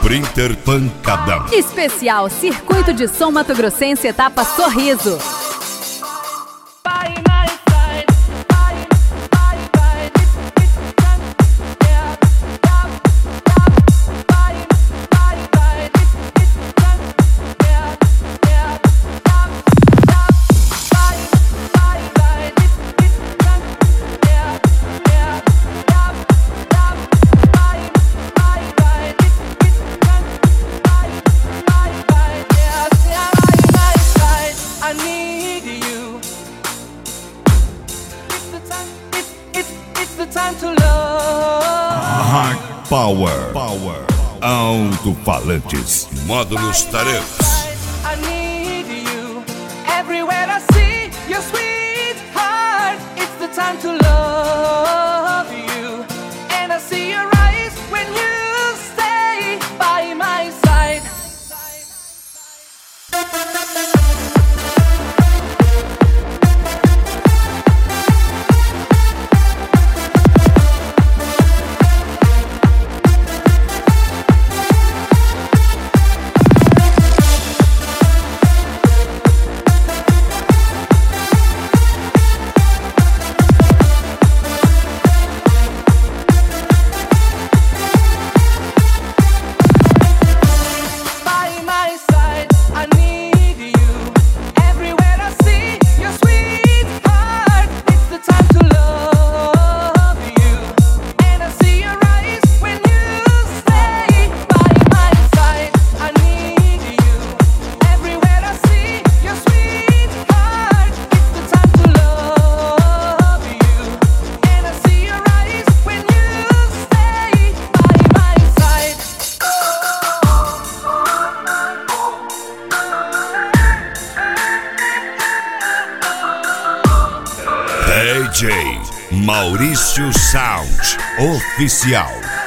Sprinter Pancadão. Especial Circuito de Som Mato Grossense, etapa Sorriso. Hard Power. Alto-falantes. Módulos Tareus. I need you everywhere I see your sweetheart. It's the time to love you, and I see your eyes when you stay by my side. DJ Maurício Sound Oficial.